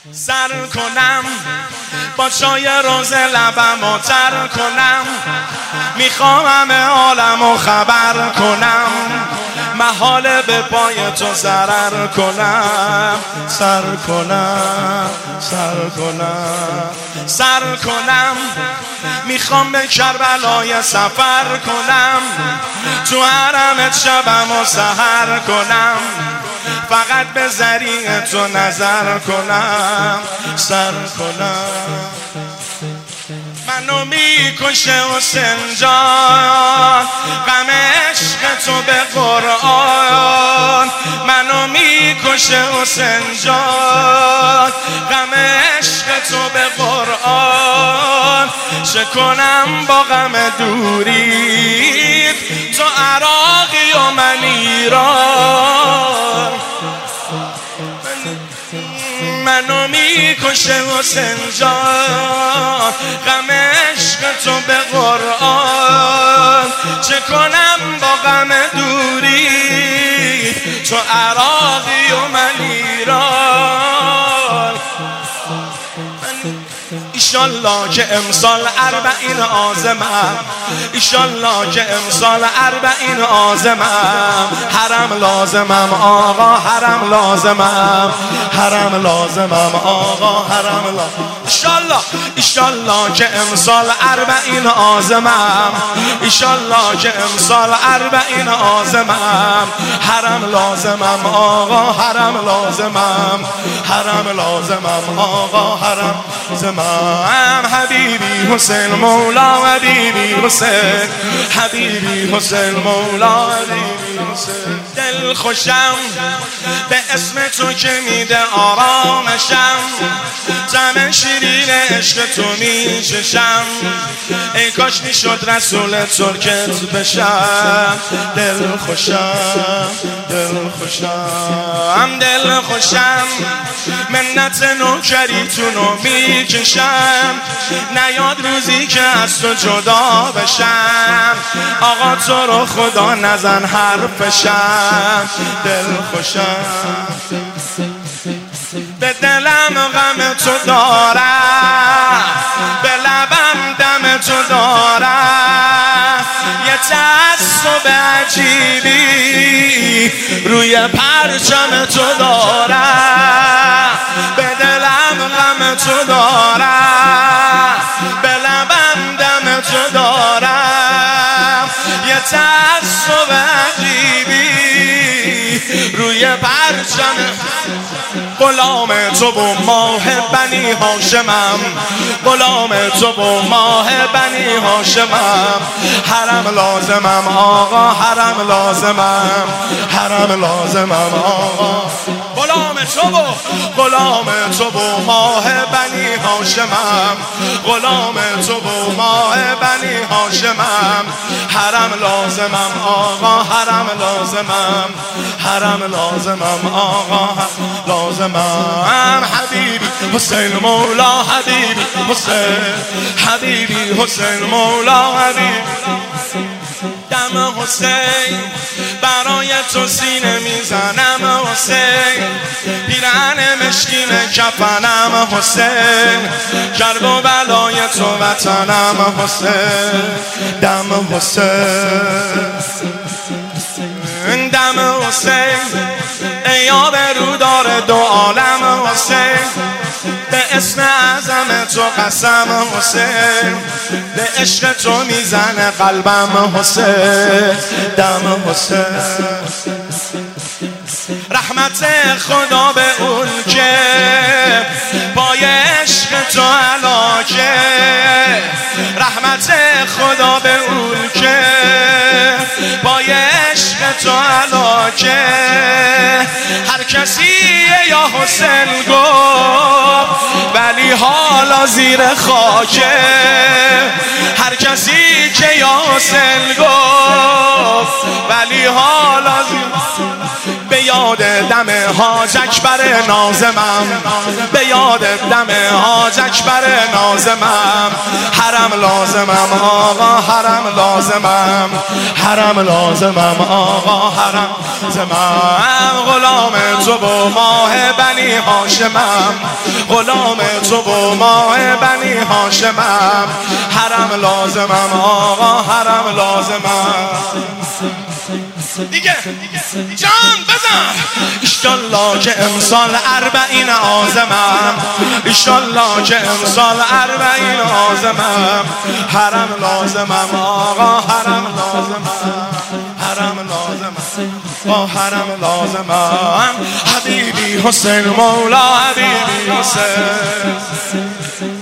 سر کنم با چای روز لبم و تر کنم، میخوام همه عالمو خبر کنم، محاله به پای تو ضرر کنم. سر کنم سر کنم، میخوام به کربلای سفر کنم، تو حرمت شبم و سحر کنم، فقط به ذریع تو نظر کنم. سر کنم منو میکشه حسین جان، غم عشق تو به قرآن. منو میکشه حسین جان، غم عشق تو به قرآن. چه کنم با غم دوریت، تو عراقی و من ایران. منو میکشه حسین جان، غم عشق تو به قرآن. چه کنم با غم دوری، تو عراقی و من ایران. ایشالله که امسال 40 عازمم، ایشالله که امسال 40 عازمم. حرم لازمم آقا، حرم لازمم، حرم لازمم آقا، حرم لازمم. ایشالله ایشالله که امسال 40 عازمم، ایشالله که امسال 40 عازمم. حرم لازمم آقا، حرم لازمم، حرم لازمم آقا، حرم لازمم. حبیبی حسین مولا، حبیبی حسین، حبیبی حسین مولا، حبیبی حسین. دل خوشم به اسم تو که میده آرامشم، طعم شیرین عشق تو میچشم. ای کاش میشد رسول ترکت بشم. دل خوشم، دل خوشم، دل خوشم، منت نوکریتونو میکشم. نیاد روزی که از تو جدا بشم، آقا تو رو خدا نزن حرفشم. دل خوشم، به دلم غم تو دارم، به لبم دم تو دارم. یه تعصب عجیبی روی پرچم تو دارم. به دلم غم تو دارم، به لبم دم تو دارم. یه تعصب عجیبی روی پرچم. غلام تو و ماه بنی هاشمم، غلام تو و ماه بنی هاشمم. حرم لازمم آقا، حرم لازمم، حرم لازمم آقا. غلام تو و ماه بنی هاشمم، غلام تو و ماه بنی هاشمم. حرم لازمم آقا، حرم لازمم، حرم لازمم آقا، لازمم. حبیبی حسین مولا، حبیبی حسین، حبیبی حسین مولا، حبیبی. دم حسین برای تو سینه میزنم حسین، پیرهن مشکین کفنم حسین، کرب و بلای تو وطنم حسین. دم حسین، دم حسین، ای آبرودار دو عالم حسین. به اسم اعظم تو قسم حسین، به عشق تو میزنه قلبم حسین. دم حسین، رحمت خدا به اون که پای عشق تو هلاکه. رحمت خدا به اون که پای عشق تو هلاکه. هر کسی یا حسین گفت، ولی حالا زیر خاکه. هر کسی که یاسین گفت ولی حالا به یاد دم حاج اکبر نازمم، به یاد دم حاج اکبر نازمم. حرم لازمم آقا، حرم لازمم، حرم لازمم آقا، حرم لازمم. غلام تو و ماه بنی هاشمم، غلام تو و ماه بنی هاشمم. حرم لازمم آقا، حرم لازمم. دیگه جان بزن. ایشالله که امسال 40 عازمم، ایشالله که امسال 40 عازمم. حرم لازمم آقا، حرم لازمم، حرم لازمم با حرم لازمم. حبیبی حسین مولا، حبیبی حسین.